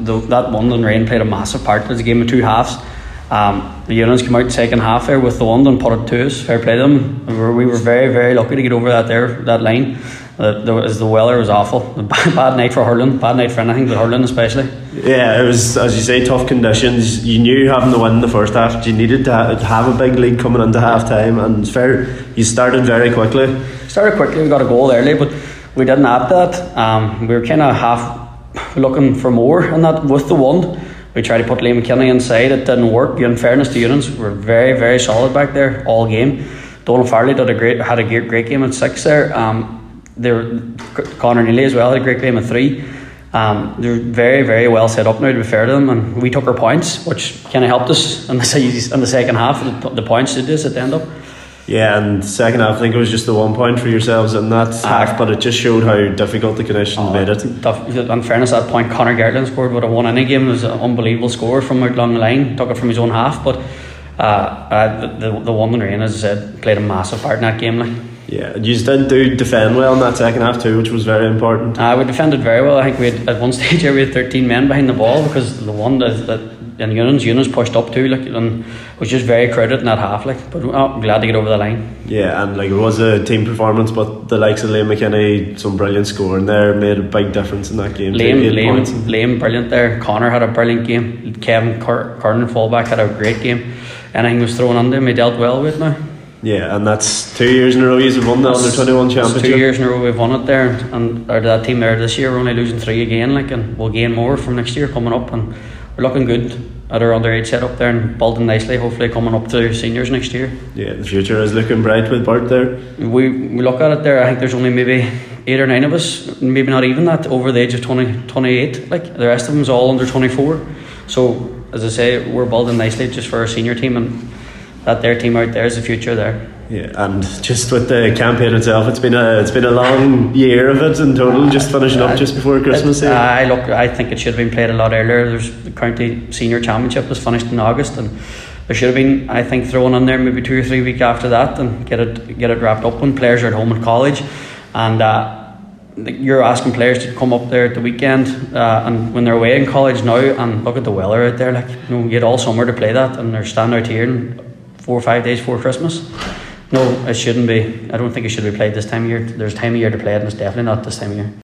that London rain played a massive part. It was a game of two halves. The Units came out second half there with the wind and put it to us. Fair play to them. We were very, very lucky to get over that line. The weather was awful. Bad night for hurling. Bad night for anything, but hurling especially. Yeah, it was, as you say, tough conditions. You knew having to win the first half, you needed to have a big lead coming into half time, and it's fair. You started very quickly. We got a goal early, but we didn't have that. We were kind of half looking for more in that with the wind. We tried to put Liam McKinney inside. It didn't work. In fairness to Units, we were very, very solid back there all game. Donald Farley had a great game at 6 there. Connor Neely as well had a great game at 3. They're very, very well set up now, to be fair to them, and we took our points, which kind of helped us in the second half. The points did us at the end up. Yeah, and second half, I think it was just the 1 point for yourselves in that half, but it just showed how difficult the conditions made it. In fairness, that point Conor Gertland scored would have won any game. It was an unbelievable score from out along the line. Took it from his own half, but the London rain, as I said, played a massive part in that game. Yeah, you did defend well in that second half too, which was very important. We defended very well. I think we had, at one stage we had 13 men behind the ball, because the one that Eunice pushed up too, and was just very crowded in that half. But I'm glad to get over the line. Yeah, and it was a team performance, but the likes of Liam McKinney, some brilliant scoring there, made a big difference in that game. Liam brilliant there. Connor had a brilliant game. Kevin Kernan fullback had a great game. Anything was thrown under him, he dealt well with now. Yeah, and that's 2 years in a row you've won the under-21 championship. 2 years in a row we've won it there, and that team there this year, we're only losing 3 again, and we'll gain more from next year coming up, and we're looking good at our underage set up there and building nicely, hopefully coming up to seniors next year. Yeah, the future is looking bright with Bart there. We look at it there, I think there's only maybe 8 or 9 of us, maybe not even that, over the age of 28. The rest of them's all under 24. So as I say, we're building nicely just for our senior team, and that their team out there is the future there. Yeah, and just with the campaign itself, it's been a long year of it in total, just finishing up just before Christmas. I think it should have been played a lot earlier. The county senior championship was finished in August, and there should have been, I think, thrown in there maybe 2 or 3 weeks after that, and get it wrapped up when players are at home in college. And you're asking players to come up there at the weekend, and when they're away in college now, and look at the weather out there, you get all summer to play that, and they're standing out here in 4 or 5 days before Christmas. No, it shouldn't be. I don't think it should be played this time of year. There's time of year to play it, and it's definitely not this time of year.